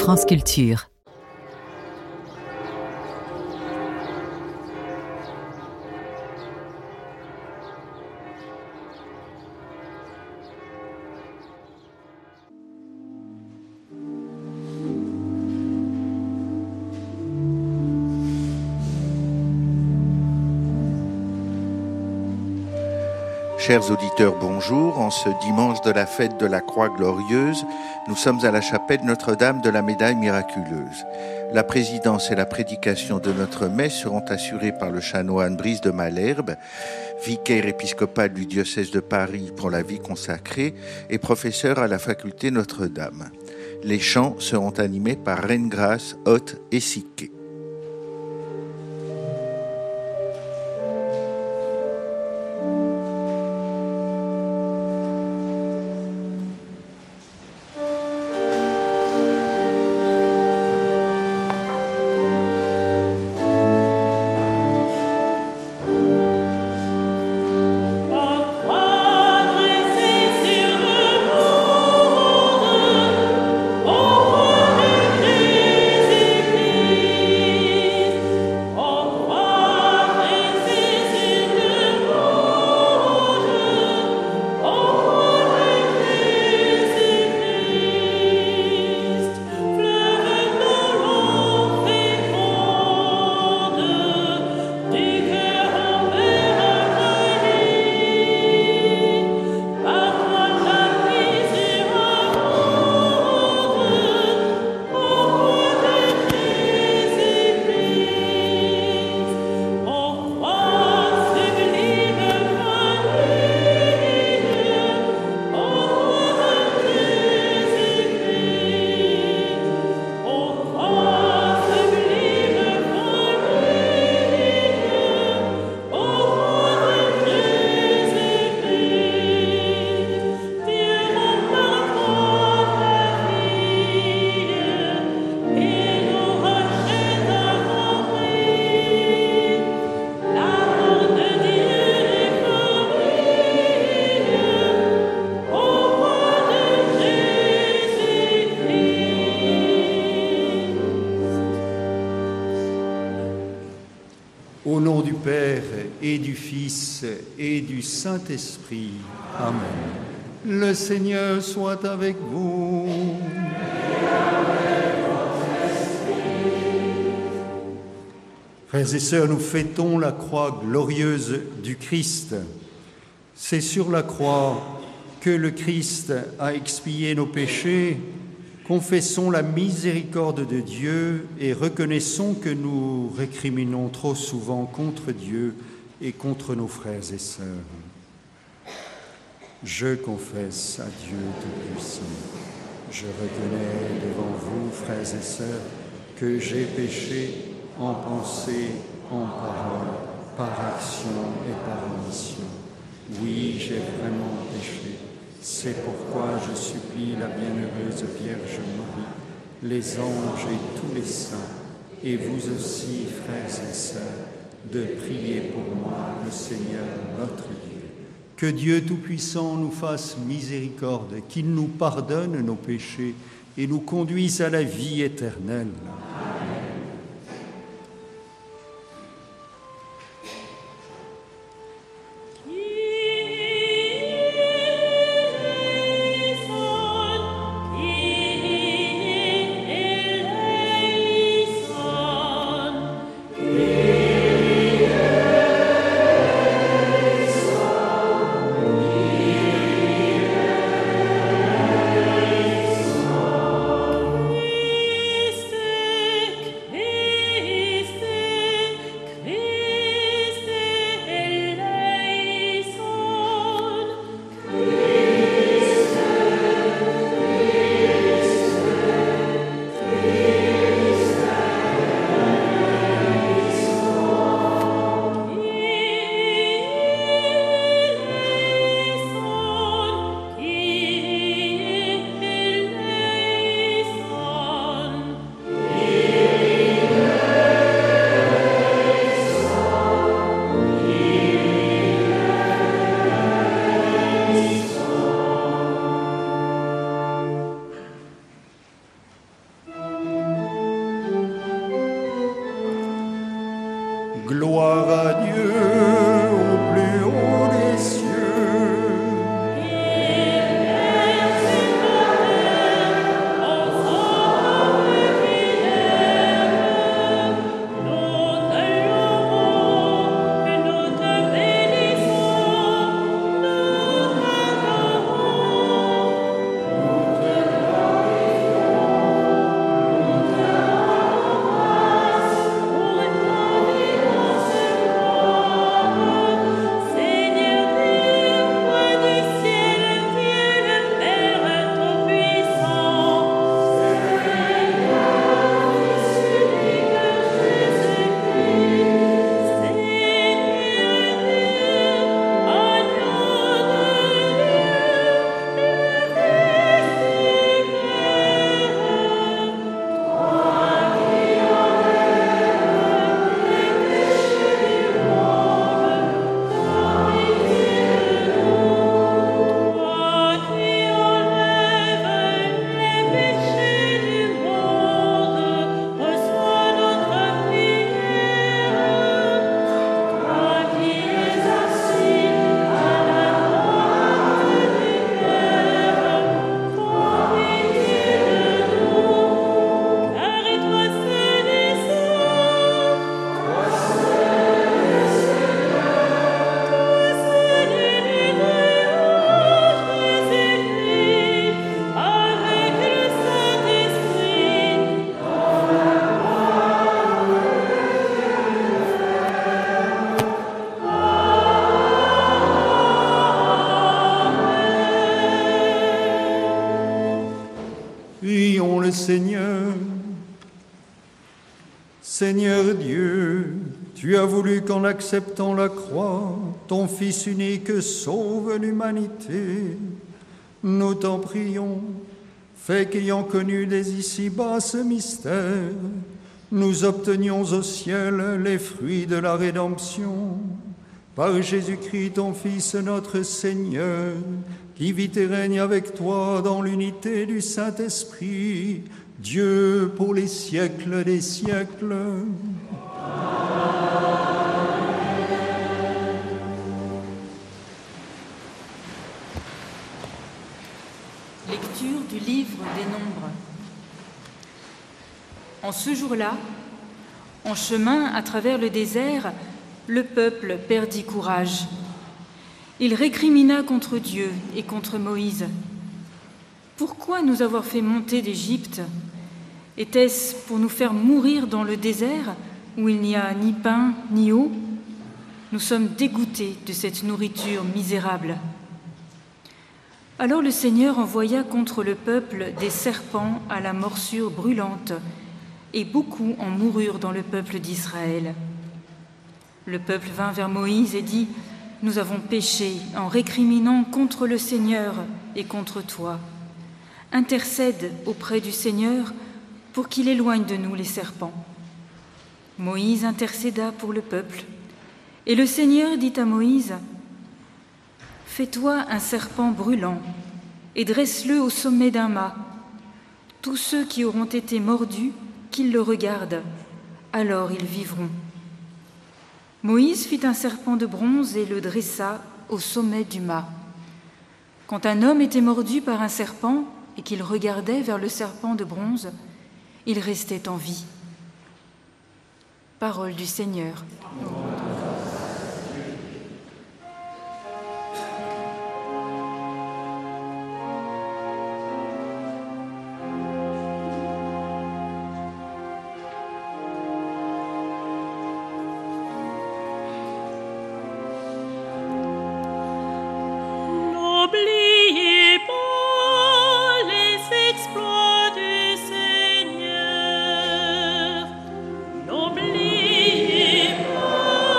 France Culture. Chers auditeurs, bonjour. En ce dimanche de la fête de la Croix glorieuse, nous sommes à la chapelle Notre-Dame de la Médaille miraculeuse. La présidence et la prédication de notre messe seront assurées par le chanoine Brice de Malherbe, vicaire épiscopal du diocèse de Paris pour la vie consacrée et professeur à la faculté Notre-Dame. Les chants seront animés par Reine Grâce, Hôte et Siquet. Au nom du Père et du Fils et du Saint-Esprit. Amen. Le Seigneur soit avec vous. Frères et sœurs, nous fêtons la croix glorieuse du Christ. C'est sur la croix que le Christ a expié nos péchés. Confessons la miséricorde de Dieu et reconnaissons que nous récriminons trop souvent contre Dieu et contre nos frères et sœurs. Je confesse à Dieu Tout-Puissant, je reconnais devant vous, frères et sœurs, que j'ai péché en pensée, en parole, par action et par omission. Oui, j'ai vraiment péché. C'est pourquoi je supplie la bienheureuse Vierge Marie, les anges et tous les saints, et vous aussi, frères et sœurs, de prier pour moi, le Seigneur notre Dieu. Que Dieu Tout-Puissant nous fasse miséricorde, qu'il nous pardonne nos péchés et nous conduise à la vie éternelle. Gloire à Dieu au plus haut des cieux. Prions le Seigneur. Seigneur Dieu, tu as voulu qu'en acceptant la croix, ton Fils unique sauve l'humanité. Nous t'en prions, fais qu'ayant connu dès ici-bas ce mystère, nous obtenions au ciel les fruits de la rédemption. Par Jésus-Christ, ton Fils, notre Seigneur, qui vit et règne avec toi dans l'unité du Saint-Esprit, Dieu pour les siècles des siècles. Lecture du livre des Nombres. En ce jour-là, en chemin à travers le désert, le peuple perdit courage. Il récrimina contre Dieu et contre Moïse. « Pourquoi nous avoir fait monter d'Égypte? Était-ce pour nous faire mourir dans le désert où il n'y a ni pain ni eau? Nous sommes dégoûtés de cette nourriture misérable. » Alors le Seigneur envoya contre le peuple des serpents à la morsure brûlante, et beaucoup en moururent dans le peuple d'Israël. Le peuple vint vers Moïse et dit : « Nous avons péché en récriminant contre le Seigneur et contre toi. Intercède auprès du Seigneur pour qu'il éloigne de nous les serpents. » Moïse intercéda pour le peuple, et le Seigneur dit à Moïse : « Fais-toi un serpent brûlant et dresse-le au sommet d'un mât. Tous ceux qui auront été mordus, qu'ils le regardent, alors ils vivront. » Moïse fit un serpent de bronze et le dressa au sommet du mât. Quand un homme était mordu par un serpent et qu'il regardait vers le serpent de bronze, il restait en vie. Parole du Seigneur. N'oubliez pas les exploits du Seigneur. N'oubliez pas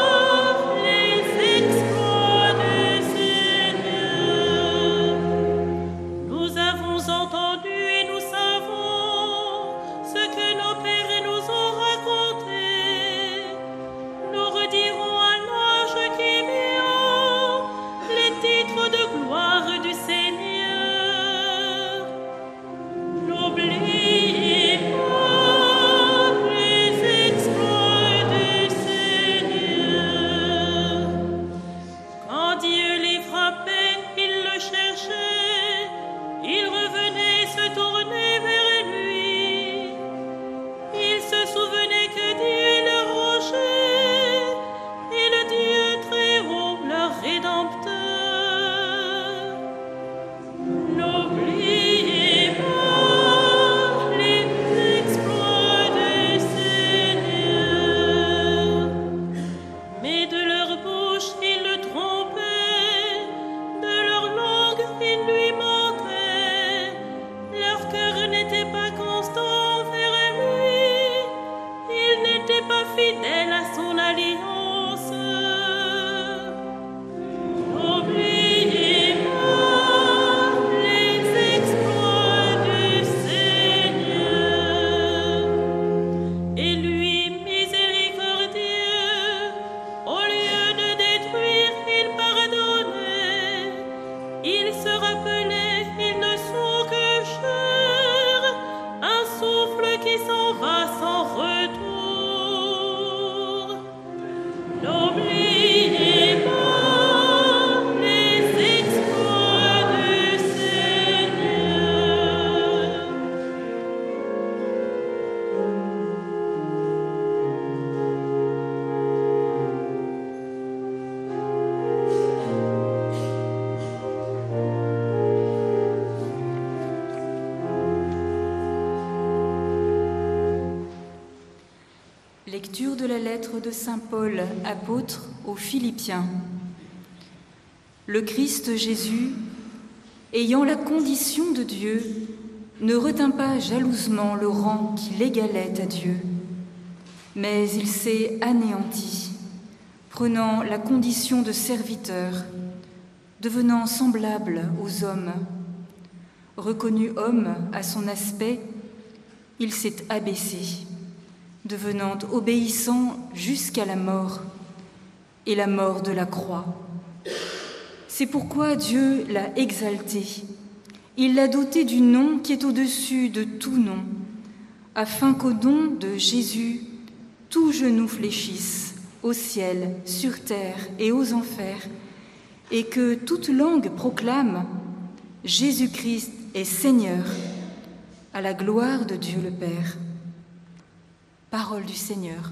Lecture de la lettre de saint Paul, apôtre aux Philippiens. Le Christ Jésus, ayant la condition de Dieu, ne retint pas jalousement le rang qui l'égalait à Dieu, mais il s'est anéanti, prenant la condition de serviteur, devenant semblable aux hommes. Reconnu homme à son aspect, il s'est abaissé, devenant obéissant jusqu'à la mort, et la mort de la croix. C'est pourquoi Dieu l'a exalté. Il l'a doté du nom qui est au-dessus de tout nom, afin qu'au nom de Jésus, tout genou fléchisse, au ciel, sur terre et aux enfers, et que toute langue proclame « Jésus-Christ est Seigneur », à la gloire de Dieu le Père. Parole du Seigneur.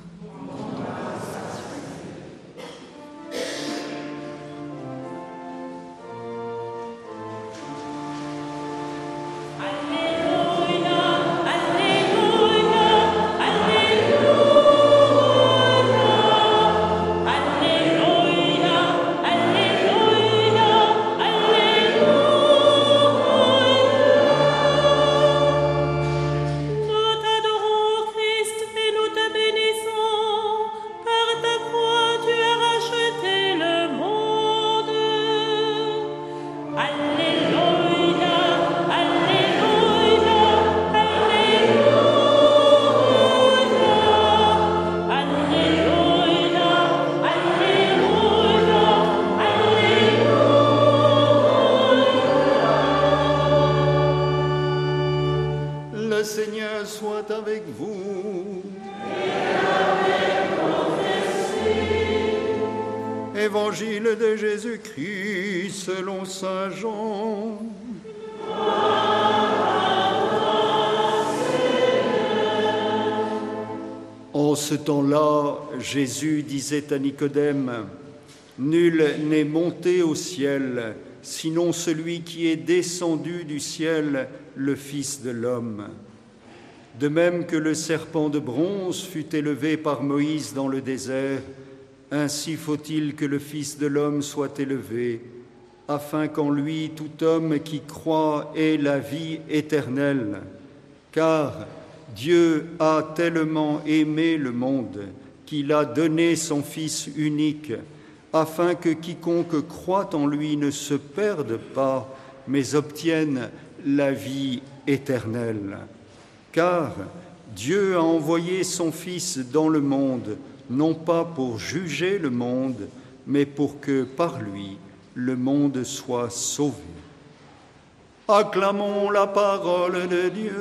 Le Seigneur soit avec vous. Et avec ton esprit. Évangile de Jésus-Christ selon saint Jean. En ce temps-là, Jésus disait à Nicodème, « Nul n'est monté au ciel, sinon celui qui est descendu du ciel, le Fils de l'homme. De même que le serpent de bronze fut élevé par Moïse dans le désert, ainsi faut-il que le Fils de l'homme soit élevé, afin qu'en lui tout homme qui croit ait la vie éternelle. Car Dieu a tellement aimé le monde qu'il a donné son Fils unique, afin que quiconque croit en lui ne se perde pas, mais obtienne la vie éternelle. Car Dieu a envoyé son Fils dans le monde, non pas pour juger le monde, mais pour que par lui le monde soit sauvé. Acclamons la parole de Dieu.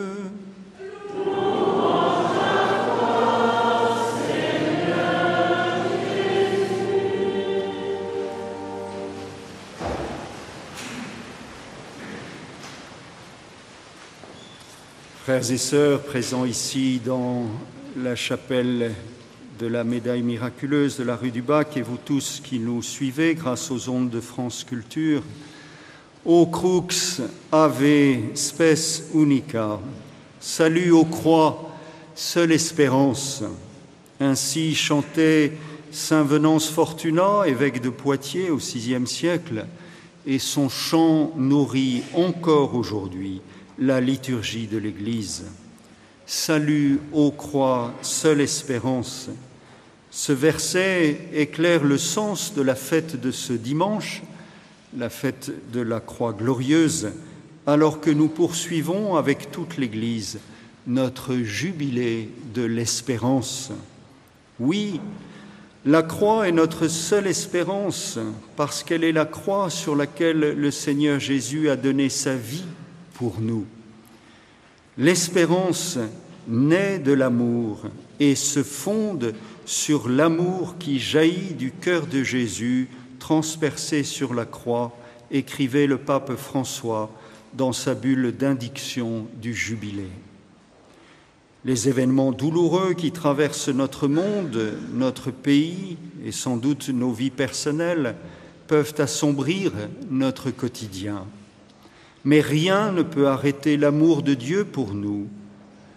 Frères et sœurs présents ici dans la chapelle de la médaille miraculeuse de la rue du Bac et vous tous qui nous suivez grâce aux ondes de France Culture, O crux ave spes unica, salut aux croix, seule espérance. Ainsi chantait saint Venance Fortunat, évêque de Poitiers au VIe siècle, et son chant nourrit encore aujourd'hui la liturgie de l'Église. Salut aux croix, seule espérance. Ce verset éclaire le sens de la fête de ce dimanche, la fête de la croix glorieuse, alors que nous poursuivons avec toute l'Église notre jubilé de l'espérance. Oui, la croix est notre seule espérance parce qu'elle est la croix sur laquelle le Seigneur Jésus a donné sa vie pour nous. L'espérance naît de l'amour et se fonde sur l'amour qui jaillit du cœur de Jésus, transpercé sur la croix, écrivait le pape François dans sa bulle d'indiction du Jubilé. Les événements douloureux qui traversent notre monde, notre pays et sans doute nos vies personnelles peuvent assombrir notre quotidien. Mais rien ne peut arrêter l'amour de Dieu pour nous.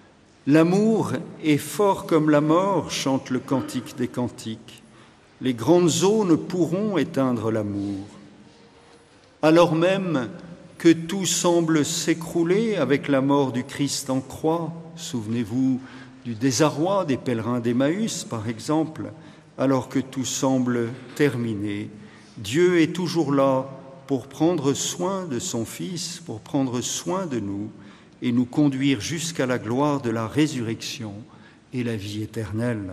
L'amour est fort comme la mort, chante le cantique des cantiques. Les grandes eaux ne pourront éteindre l'amour. Alors même que tout semble s'écrouler avec la mort du Christ en croix, souvenez-vous du désarroi des pèlerins d'Emmaüs, par exemple, alors que tout semble terminé, Dieu est toujours là pour prendre soin de son Fils, pour prendre soin de nous et nous conduire jusqu'à la gloire de la résurrection et la vie éternelle.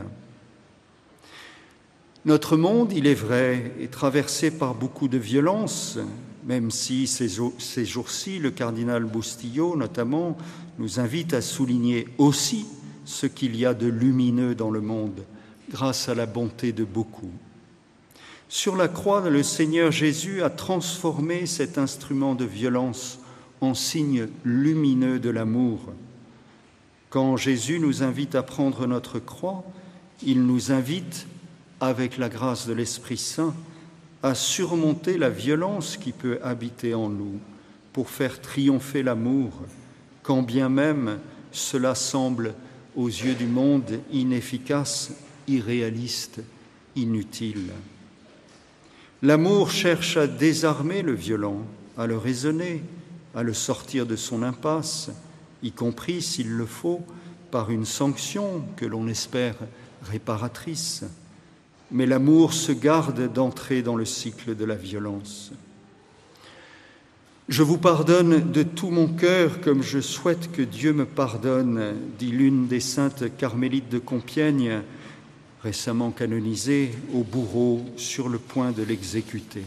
Notre monde, il est vrai, est traversé par beaucoup de violences, même si ces jours-ci, le cardinal Bustillo, notamment, nous invite à souligner aussi ce qu'il y a de lumineux dans le monde, grâce à la bonté de beaucoup. Sur la croix, le Seigneur Jésus a transformé cet instrument de violence en signe lumineux de l'amour. Quand Jésus nous invite à prendre notre croix, il nous invite, avec la grâce de l'Esprit Saint, à surmonter la violence qui peut habiter en nous pour faire triompher l'amour, quand bien même cela semble, aux yeux du monde, inefficace, irréaliste, inutile. L'amour cherche à désarmer le violent, à le raisonner, à le sortir de son impasse, y compris, s'il le faut, par une sanction que l'on espère réparatrice. Mais l'amour se garde d'entrer dans le cycle de la violence. Je vous pardonne de tout mon cœur comme je souhaite que Dieu me pardonne, dit l'une des saintes carmélites de Compiègne, récemment canonisée, au bourreau sur le point de l'exécuter.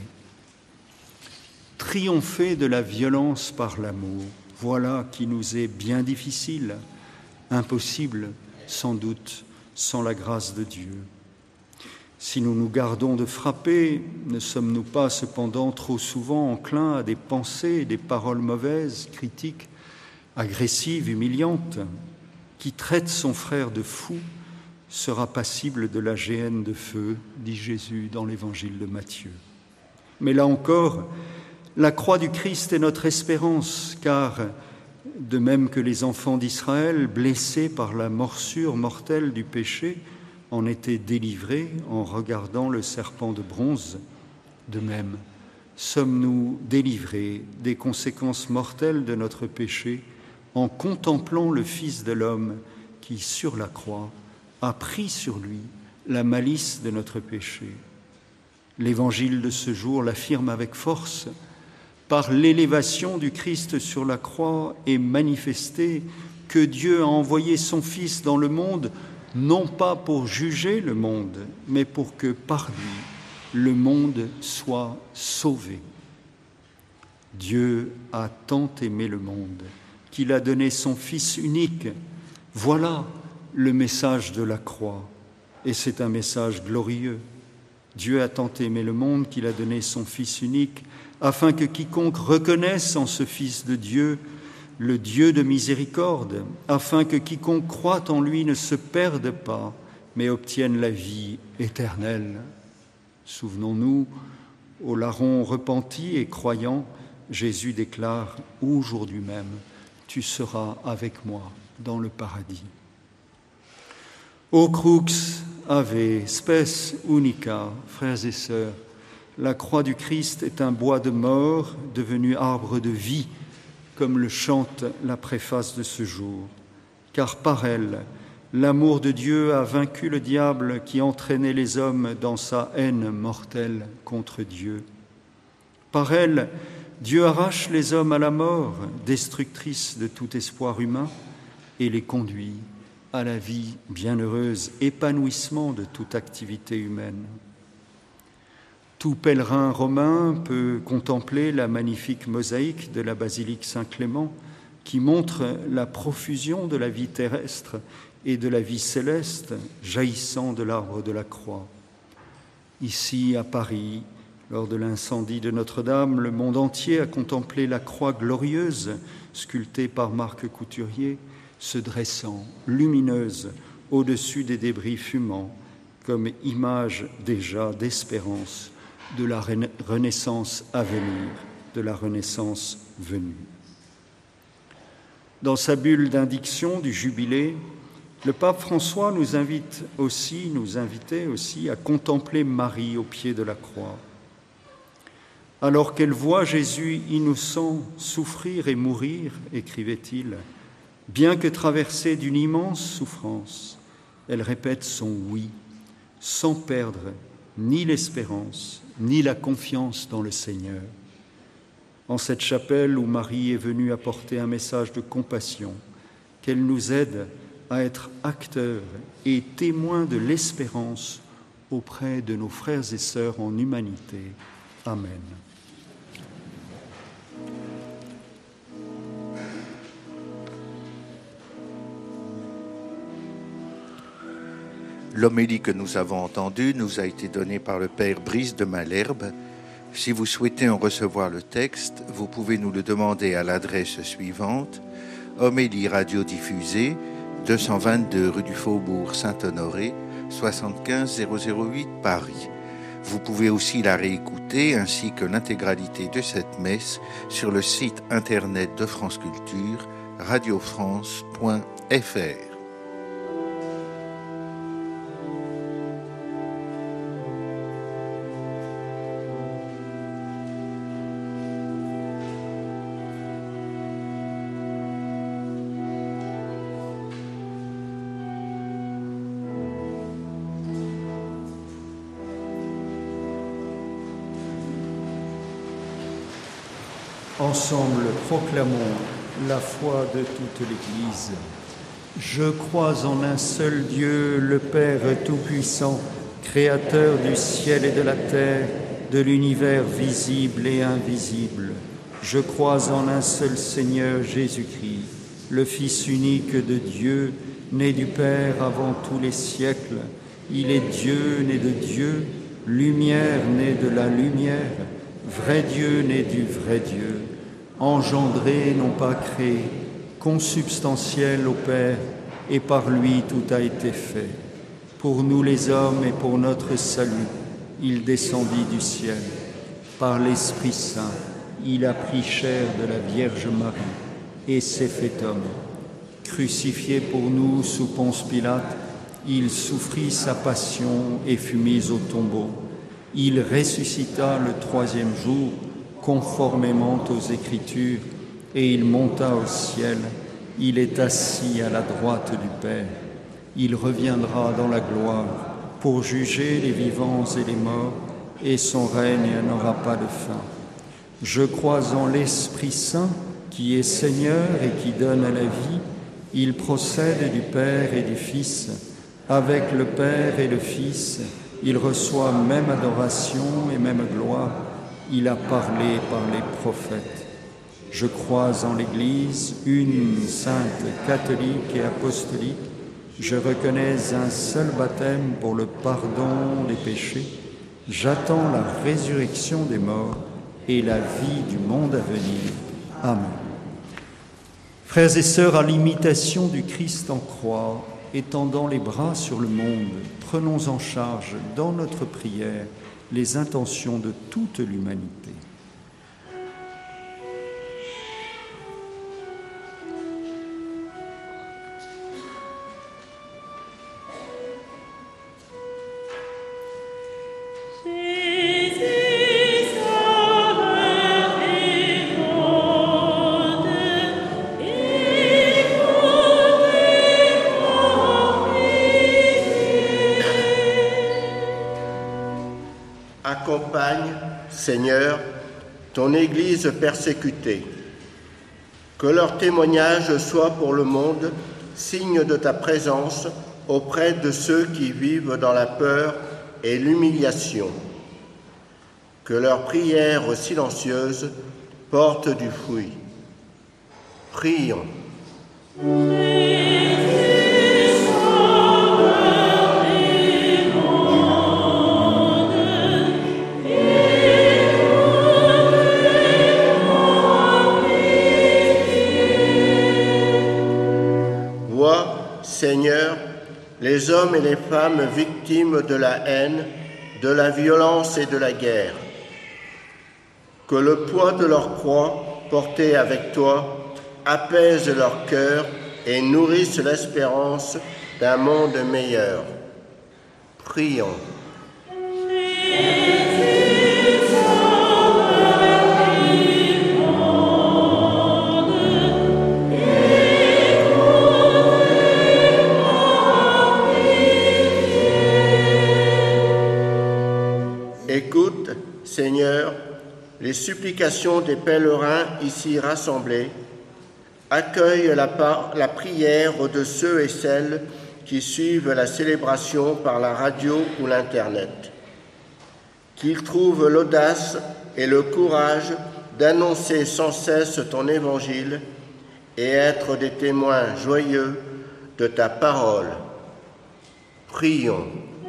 Triompher de la violence par l'amour, voilà qui nous est bien difficile, impossible sans doute sans la grâce de Dieu. Si nous nous gardons de frapper, ne sommes-nous pas cependant trop souvent enclins à des pensées et des paroles mauvaises, critiques, agressives, humiliantes? Qui traite son frère de fou sera passible de la géhenne de feu, dit Jésus dans l'évangile de Matthieu. Mais là encore, la croix du Christ est notre espérance, car de même que les enfants d'Israël, blessés par la morsure mortelle du péché, en étaient délivrés en regardant le serpent de bronze, de même sommes-nous délivrés des conséquences mortelles de notre péché en contemplant le Fils de l'homme qui, sur la croix, a pris sur lui la malice de notre péché. L'Évangile de ce jour l'affirme avec force. Par l'élévation du Christ sur la croix est manifesté que Dieu a envoyé son Fils dans le monde, non pas pour juger le monde, mais pour que par lui, le monde soit sauvé. Dieu a tant aimé le monde qu'il a donné son Fils unique. Voilà le message de la croix, et c'est un message glorieux. Dieu a tant aimé le monde qu'il a donné son Fils unique, afin que quiconque reconnaisse en ce Fils de Dieu le Dieu de miséricorde, afin que quiconque croit en lui ne se perde pas, mais obtienne la vie éternelle. Souvenons-nous, au larron repenti et croyant, Jésus déclare « Aujourd'hui même, tu seras avec moi dans le paradis ». O crux ave spes unica, frères et sœurs, la croix du Christ est un bois de mort devenu arbre de vie, comme le chante la préface de ce jour. Car par elle, l'amour de Dieu a vaincu le diable qui entraînait les hommes dans sa haine mortelle contre Dieu. Par elle, Dieu arrache les hommes à la mort, destructrice de tout espoir humain, et les conduit à la vie bienheureuse, épanouissement de toute activité humaine. Tout pèlerin romain peut contempler la magnifique mosaïque de la basilique Saint-Clément qui montre la profusion de la vie terrestre et de la vie céleste jaillissant de l'arbre de la croix. Ici, à Paris, lors de l'incendie de Notre-Dame, le monde entier a contemplé la croix glorieuse sculptée par Marc Couturier, se dressant, lumineuse, au-dessus des débris fumants, comme image déjà d'espérance de la Renaissance à venir, de la Renaissance venue. Dans sa bulle d'indiction du Jubilé, Le pape François nous invitait aussi à contempler Marie au pied de la croix. Alors qu'elle voit Jésus innocent souffrir et mourir, écrivait-il, bien que traversée d'une immense souffrance, elle répète son oui, sans perdre ni l'espérance, ni la confiance dans le Seigneur. En cette chapelle où Marie est venue apporter un message de compassion, qu'elle nous aide à être acteurs et témoins de l'espérance auprès de nos frères et sœurs en humanité. Amen. L'homélie que nous avons entendue nous a été donnée par le Père Brice de Malherbe. Si vous souhaitez en recevoir le texte, vous pouvez nous le demander à l'adresse suivante: Homélie radiodiffusée, 222 rue du Faubourg Saint-Honoré, 75 008 Paris. Vous pouvez aussi la réécouter ainsi que l'intégralité de cette messe sur le site internet de France Culture, radiofrance.fr. Ensemble, proclamons la foi de toute l'Église. Je crois en un seul Dieu, le Père Tout-Puissant, Créateur du ciel et de la terre, de l'univers visible et invisible. Je crois en un seul Seigneur Jésus-Christ, le Fils unique de Dieu, né du Père avant tous les siècles. Il est Dieu né de Dieu, lumière née de la lumière, vrai Dieu né du vrai Dieu, engendré, non pas créé, consubstantiel au Père, et par lui tout a été fait. Pour nous les hommes et pour notre salut, il descendit du ciel. Par l'Esprit Saint, il a pris chair de la Vierge Marie et s'est fait homme. Crucifié pour nous sous Ponce Pilate, il souffrit sa passion et fut mis au tombeau. Il ressuscita le troisième jour, conformément aux Écritures, et il monta au ciel. Il est assis à la droite du Père. Il reviendra dans la gloire pour juger les vivants et les morts, et son règne n'aura pas de fin. Je crois en l'Esprit Saint, qui est Seigneur et qui donne la vie. Il procède du Père et du Fils. Avec le Père et le Fils, il reçoit même adoration et même gloire. Il a parlé par les prophètes. Je crois en l'Église, une sainte, catholique et apostolique. Je reconnais un seul baptême pour le pardon des péchés. J'attends la résurrection des morts et la vie du monde à venir. Amen. Frères et sœurs, à l'imitation du Christ en croix, étendant les bras sur le monde, prenons en charge dans notre prière les intentions de toute l'humanité. Accompagne, Seigneur, ton Église persécutée. Que leur témoignage soit pour le monde signe de ta présence auprès de ceux qui vivent dans la peur et l'humiliation. Que leurs prières silencieuses portent du fruit. Prions. Seigneur, les hommes et les femmes victimes de la haine, de la violence et de la guerre. Que le poids de leur croix, portée avec toi, apaise leur cœur et nourrissent l'espérance d'un monde meilleur. Prions. Écoute, Seigneur, les supplications des pèlerins ici rassemblés. Accueille la prière de ceux et celles qui suivent la célébration par la radio ou l'Internet. Qu'ils trouvent l'audace et le courage d'annoncer sans cesse ton évangile et être des témoins joyeux de ta parole. Prions.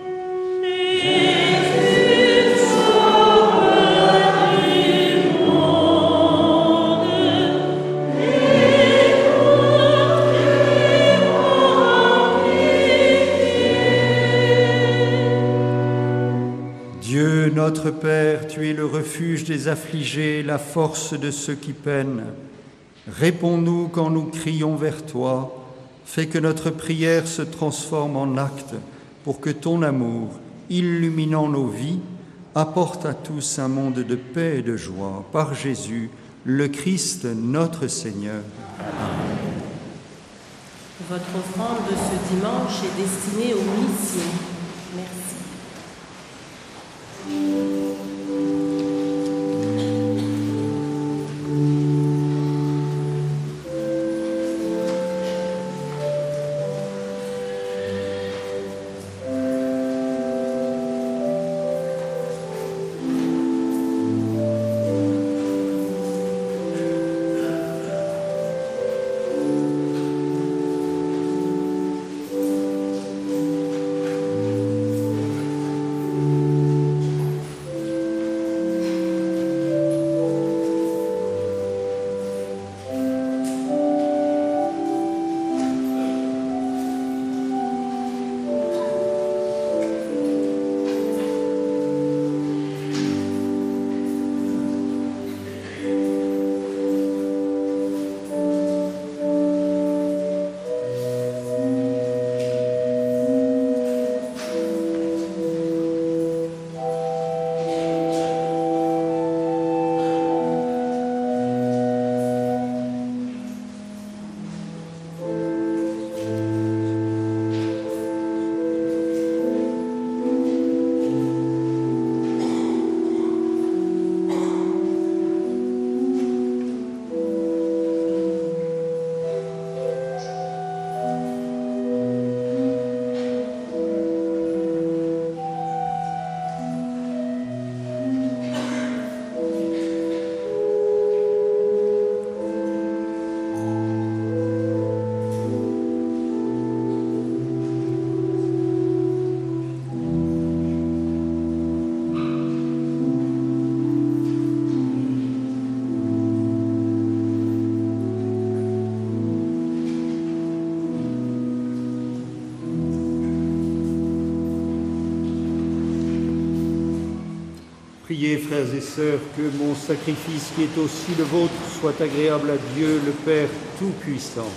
Dieu notre Père, tu es le refuge des affligés, la force de ceux qui peinent. Réponds-nous quand nous crions vers toi. Fais que notre prière se transforme en acte pour que ton amour, illuminant nos vies, apporte à tous un monde de paix et de joie. Par Jésus, le Christ, notre Seigneur. Amen. Votre offrande de ce dimanche est destinée aux missions. Merci. Priez, frères et sœurs, que mon sacrifice qui est aussi le vôtre soit agréable à Dieu, le Père Tout-Puissant.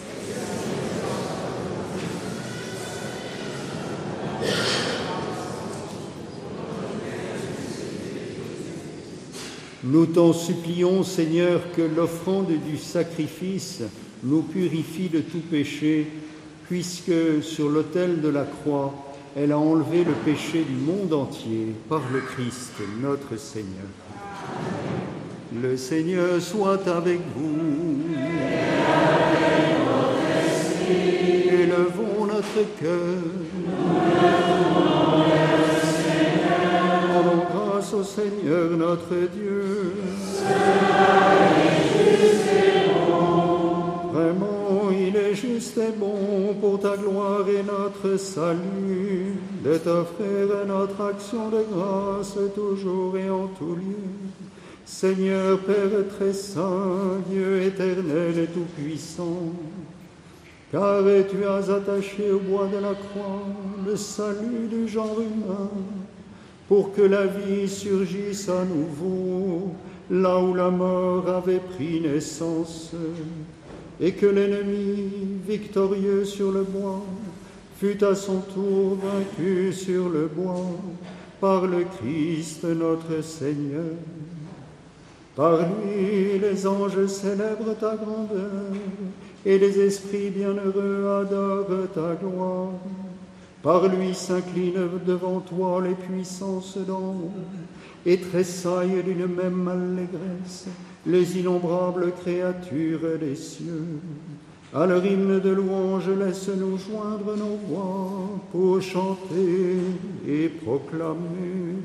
Nous t'en supplions, Seigneur, que l'offrande du sacrifice nous purifie de tout péché, puisque sur l'autel de la croix, elle a enlevé le péché du monde entier par le Christ, notre Seigneur. Le Seigneur soit avec vous. Élevons notre cœur. Rendons grâce au Seigneur notre Dieu. Vraiment, il est juste et bon pour ta gloire et notre salut de t'offrir notre action de grâce toujours et en tout lieu. Seigneur Père très saint, Dieu éternel et tout-puissant, car tu as attaché au bois de la croix le salut du genre humain, pour que la vie surgisse à nouveau, là où la mort avait pris naissance, et que l'ennemi, victorieux sur le bois, fut à son tour vaincu sur le bois, par le Christ notre Seigneur. Par lui, les anges célèbrent ta grandeur, et les esprits bienheureux adorent ta gloire. Par lui s'inclinent devant toi les puissances d'en haut, et tressaillent d'une même allégresse les innombrables créatures des cieux. À leur hymne de louange, laisse-nous joindre nos voix pour chanter et proclamer.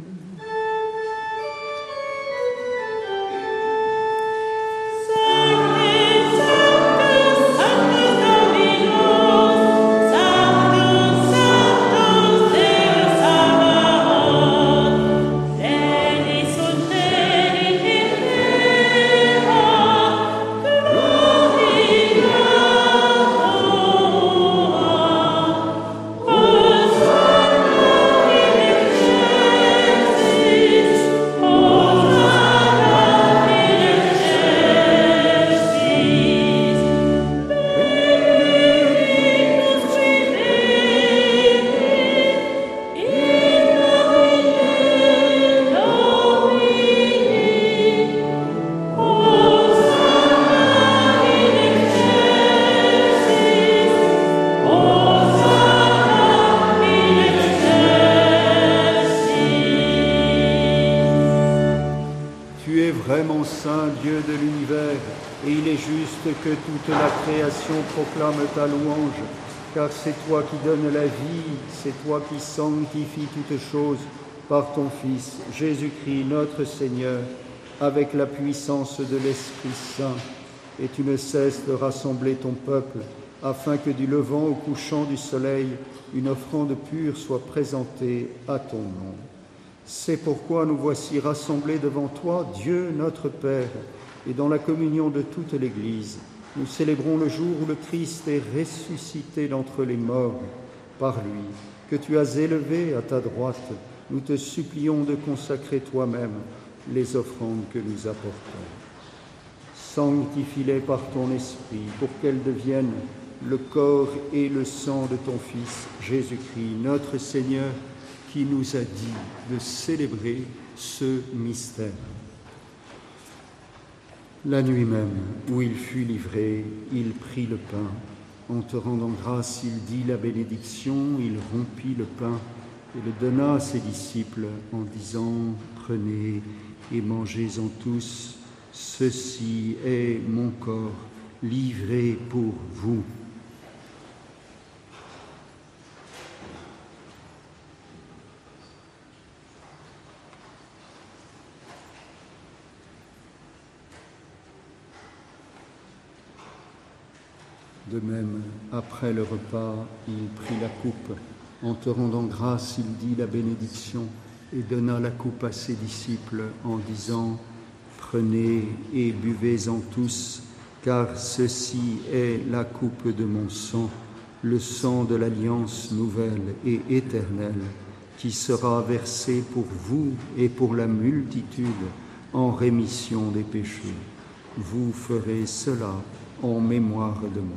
Que toute la création proclame ta louange, car c'est toi qui donnes la vie, c'est toi qui sanctifies toutes choses par ton Fils, Jésus-Christ, notre Seigneur, avec la puissance de l'Esprit Saint. Et tu ne cesses de rassembler ton peuple, afin que du levant au couchant du soleil, une offrande pure soit présentée à ton nom. C'est pourquoi nous voici rassemblés devant toi, Dieu notre Père, et dans la communion de toute l'Église, nous célébrons le jour où le Christ est ressuscité d'entre les morts. Par lui, que tu as élevé à ta droite, nous te supplions de consacrer toi-même les offrandes que nous apportons. Sanctifie-les par ton Esprit, pour qu'elles deviennent le corps et le sang de ton Fils, Jésus-Christ, notre Seigneur, qui nous a dit de célébrer ce mystère. La nuit même, où il fut livré, il prit le pain. En te rendant grâce, il dit la bénédiction, il rompit le pain et le donna à ses disciples en disant « Prenez et mangez-en tous, ceci est mon corps livré pour vous. » De même, après le repas, il prit la coupe. En te rendant grâce, il dit la bénédiction et donna la coupe à ses disciples en disant « Prenez et buvez-en tous, car ceci est la coupe de mon sang, le sang de l'alliance nouvelle et éternelle, qui sera versé pour vous et pour la multitude en rémission des péchés. Vous ferez cela en mémoire de moi. »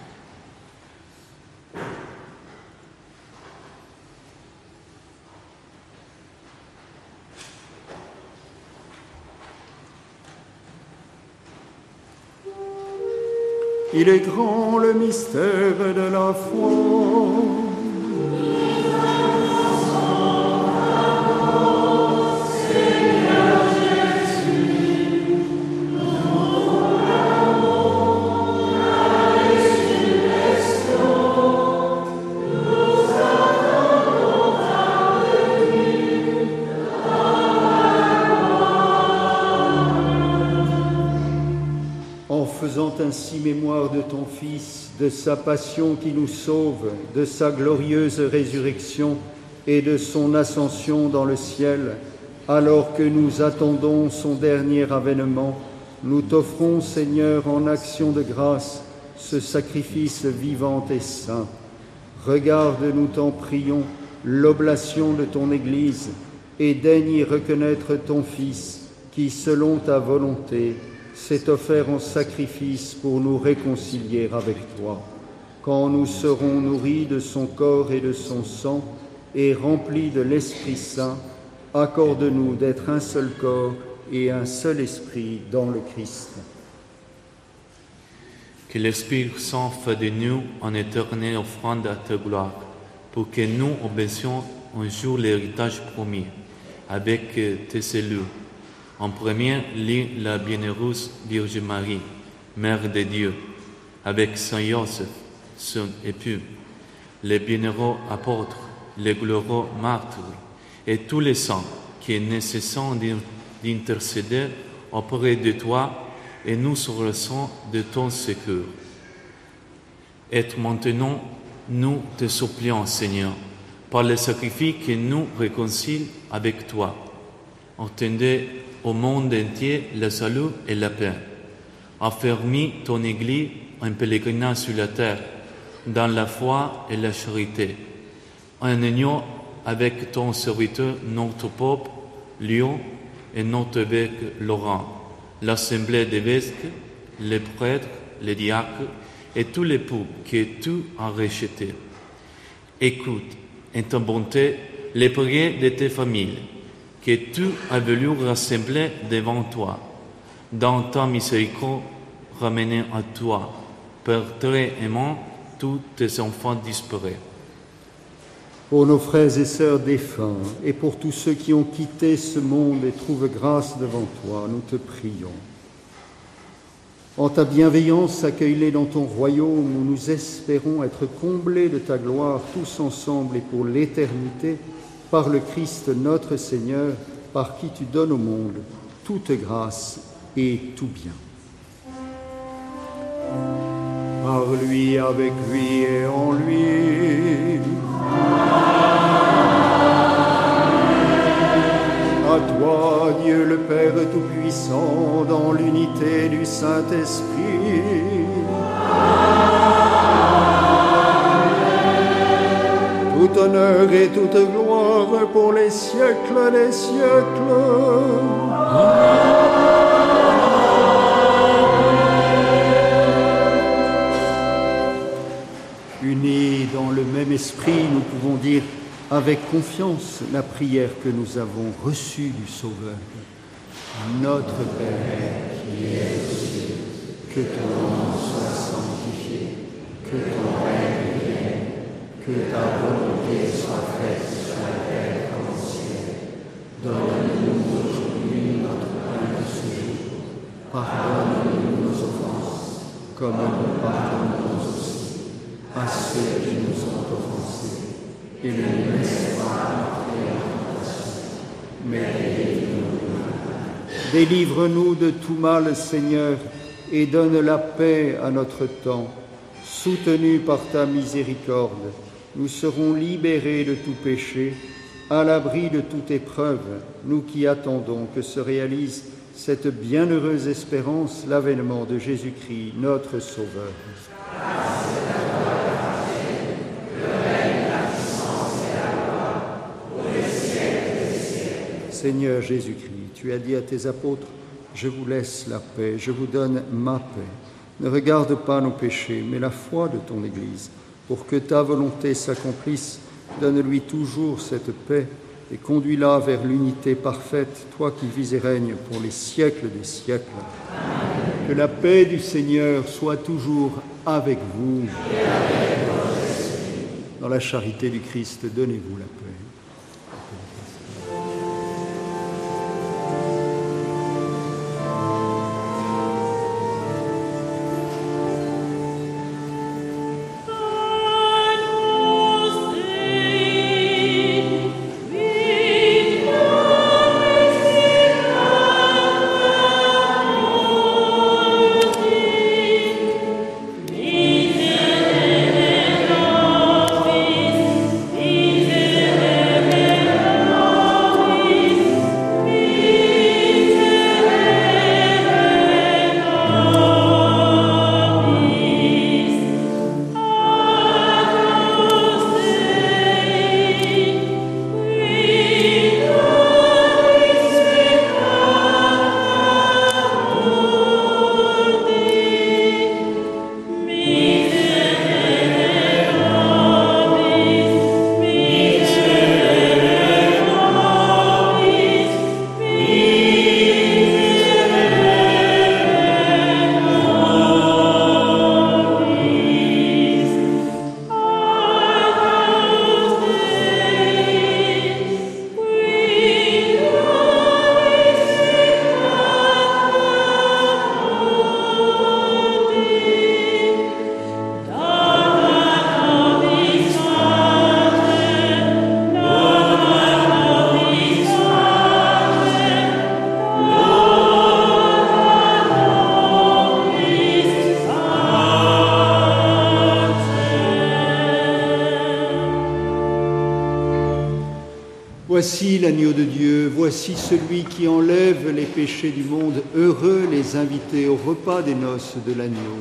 Il est grand le mystère de la foi. Seigneur Jésus, nous l'avons la résurrection, nous attendons ta venue En faisant ainsi mémoire de ton Fils, de sa passion qui nous sauve, de sa glorieuse résurrection et de son ascension dans le ciel, alors que nous attendons son dernier avènement, nous t'offrons, Seigneur, en action de grâce, ce sacrifice vivant et saint. Regarde, nous t'en prions, l'oblation de ton Église et daigne y reconnaître ton Fils, qui, selon ta volonté, s'est offert en sacrifice pour nous réconcilier avec toi. Quand nous serons nourris de son corps et de son sang et remplis de l'Esprit Saint, accorde-nous d'être un seul corps et un seul esprit dans le Christ. Que l'Esprit Saint fasse de nous une éternelle offrande à ta gloire, pour que nous obéissions un jour l'héritage promis, avec tes élus. En premier lieu, la bienheureuse Vierge Marie, Mère de Dieu, avec Saint Joseph, son époux, les bienheureux apôtres, les glorieux martyrs, et tous les saints qui est nécessaire d'intercéder auprès de toi et nous sortons de ton secours. Et maintenant, nous te supplions, Seigneur, par le sacrifice qui nous réconcilie avec toi, attendez au monde entier le salut et la paix. Affermis ton Église en pèlerinage sur la terre, dans la foi et la charité, en union avec ton serviteur, notre peuple, Lyon, et notre évêque Laurent, l'assemblée d'évêques, les prêtres, les diacres et tous les époux que tu as rejetés. Écoute, en ta bonté, les prières de tes familles que tu as voulu rassembler devant toi. Dans ta miséricorde, ramener à toi, Père très aimant, tous tes enfants disparus. Pour nos frères et sœurs défunts et pour tous ceux qui ont quitté ce monde et trouvent grâce devant toi, nous te prions. En ta bienveillance, accueille-les dans ton royaume où nous espérons être comblés de ta gloire tous ensemble et pour l'éternité, par le Christ notre Seigneur, par qui tu donnes au monde toute grâce et tout bien. Par lui, avec lui et en lui. À toi, Dieu le Père Tout-Puissant, dans l'unité du Saint-Esprit. Tout honneur et toute gloire pour les siècles des siècles. Unis dans le même esprit, nous pouvons dire avec confiance la prière que nous avons reçue du Sauveur. Notre Père qui es aux cieux, que ton nom soit sanctifié, que ton règne vienne, que ta volonté soit faite sur la terre comme au ciel. Donne-nous aujourd'hui notre pain de ce jour. Pardonne-nous nos offenses, comme nous pardonnons aussi à ceux qui nous ont offensés. Et ne nous laisse pas entrer en tentation, mais délivre-nous du mal. Délivre-nous de tout mal, Seigneur, et donne la paix à notre temps. Soutenus par ta miséricorde, nous serons libérés de tout péché, à l'abri de toute épreuve, nous qui attendons que se réalise cette bienheureuse espérance, l'avènement de Jésus-Christ, notre Sauveur. Seigneur Jésus-Christ, tu as dit à tes apôtres, « Je vous laisse la paix, je vous donne ma paix. Ne regarde pas nos péchés, mais la foi de ton Église. Pour que ta volonté s'accomplisse, donne-lui toujours cette paix et conduis-la vers l'unité parfaite, toi qui vis et règnes pour les siècles des siècles. Amen. Que la paix du Seigneur soit toujours avec vous. Et avec votre esprit. Dans la charité du Christ, donnez-vous la paix. Miserere Voici l'agneau de Dieu, voici celui qui enlève les péchés du monde. Heureux les invités au repas des noces de l'agneau.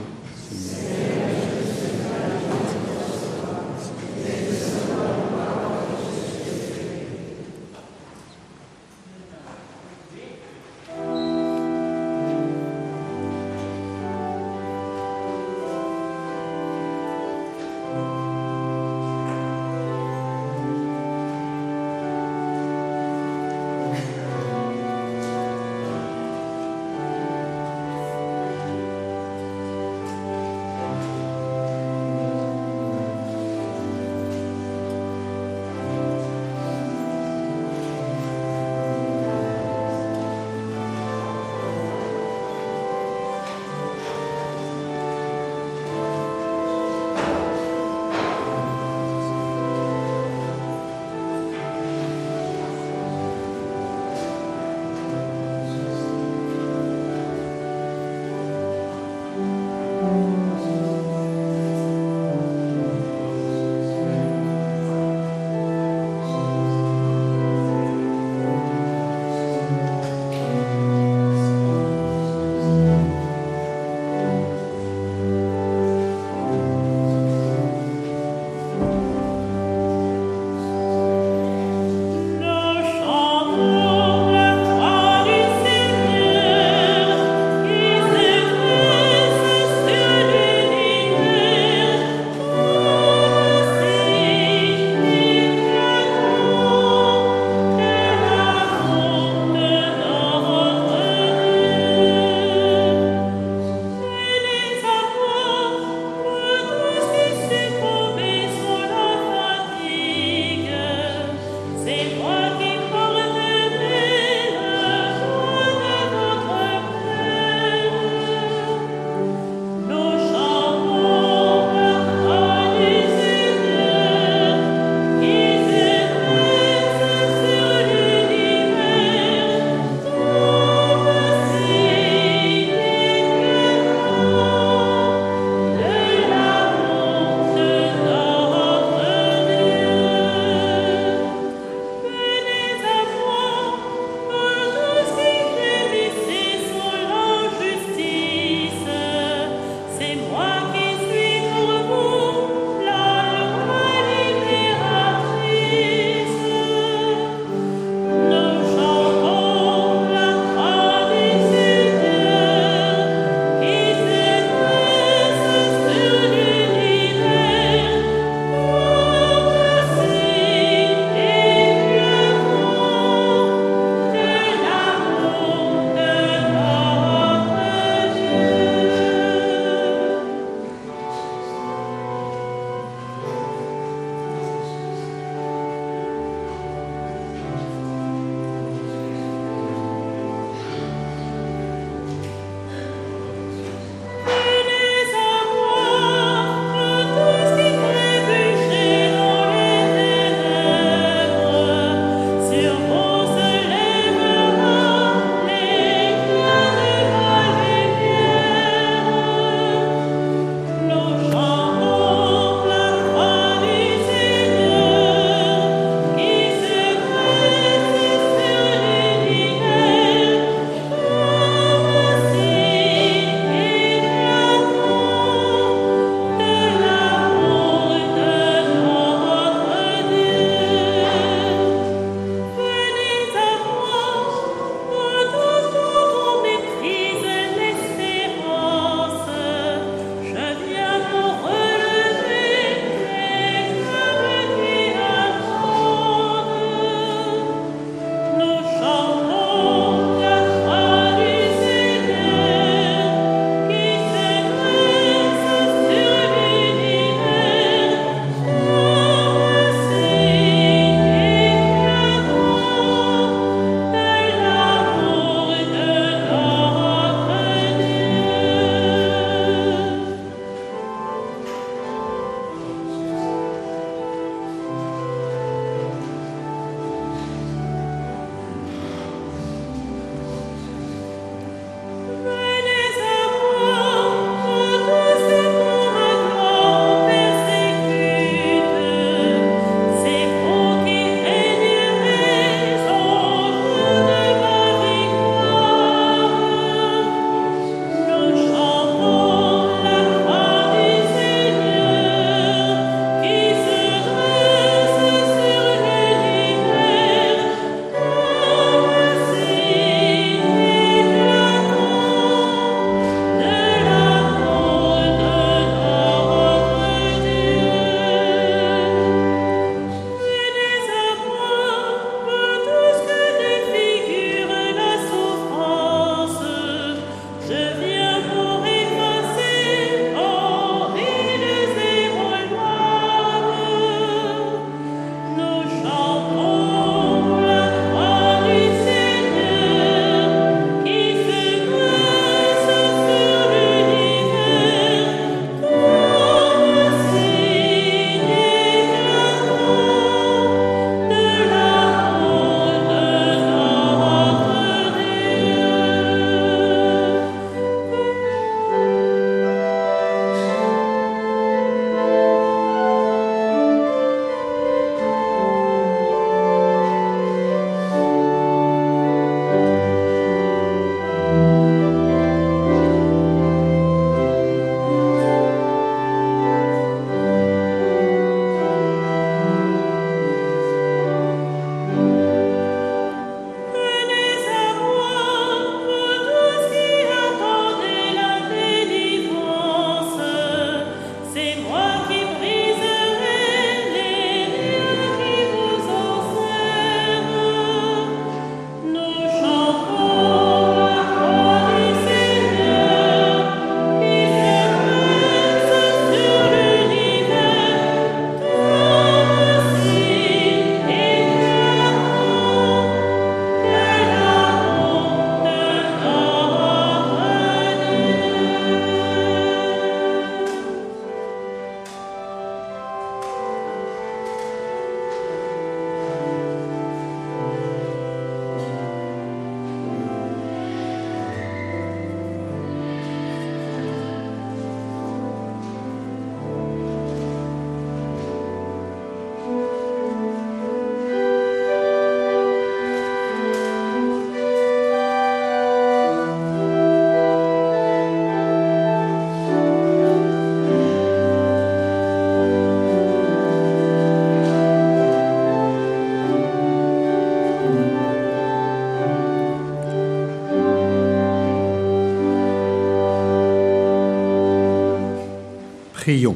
Prions.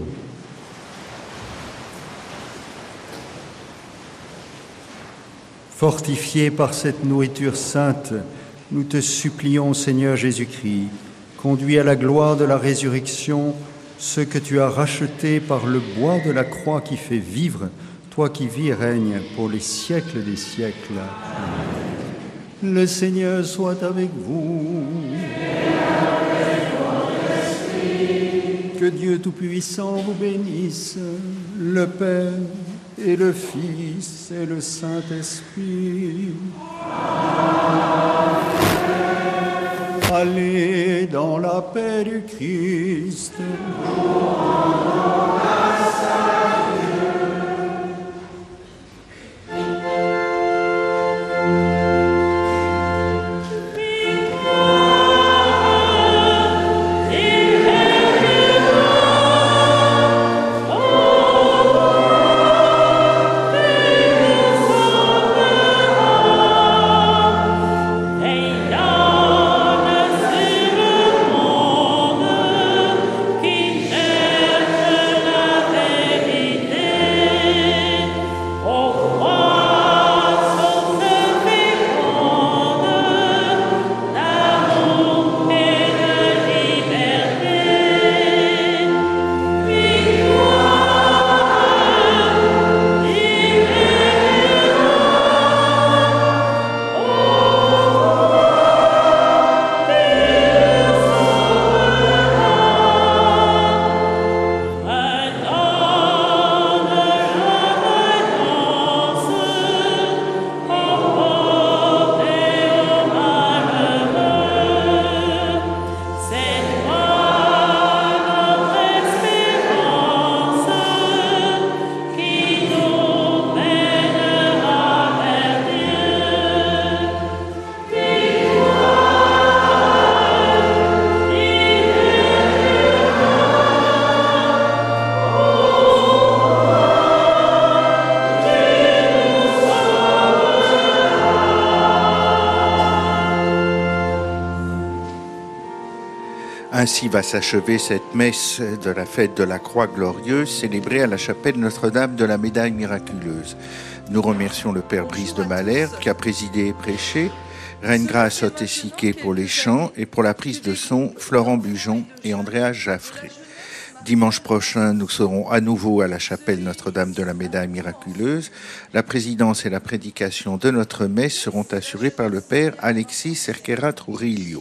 Fortifiés par cette nourriture sainte, nous te supplions, Seigneur Jésus-Christ, conduis à la gloire de la résurrection ceux que tu as rachetés par le bois de la croix qui fait vivre, toi qui vis et règnes pour les siècles des siècles. Amen. Le Seigneur soit avec vous. Que Dieu Tout-Puissant vous bénisse, le Père et le Fils et le Saint-Esprit. Allez dans la paix du Christ. Ainsi va s'achever cette messe de la fête de la Croix glorieuse célébrée à la chapelle Notre-Dame de la Médaille miraculeuse. Nous remercions le Père Brice de Malherbe qui a présidé et prêché, Reine Grâce Otessiquet pour les chants et pour la prise de son, Florent Bujon et Andrea Jaffré. Dimanche prochain, nous serons à nouveau à la chapelle Notre-Dame de la Médaille miraculeuse. La présidence et la prédication de notre messe seront assurées par le Père Alexis Cerquera Trujillo.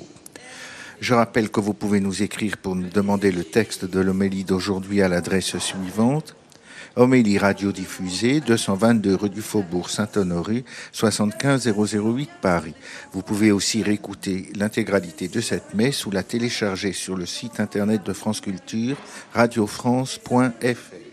Je rappelle que vous pouvez nous écrire pour nous demander le texte de l'homélie d'aujourd'hui à l'adresse suivante. Homélie radiodiffusée, 222 rue du Faubourg Saint-Honoré, 75 008 Paris. Vous pouvez aussi réécouter l'intégralité de cette messe ou la télécharger sur le site internet de France Culture, radiofrance.fr.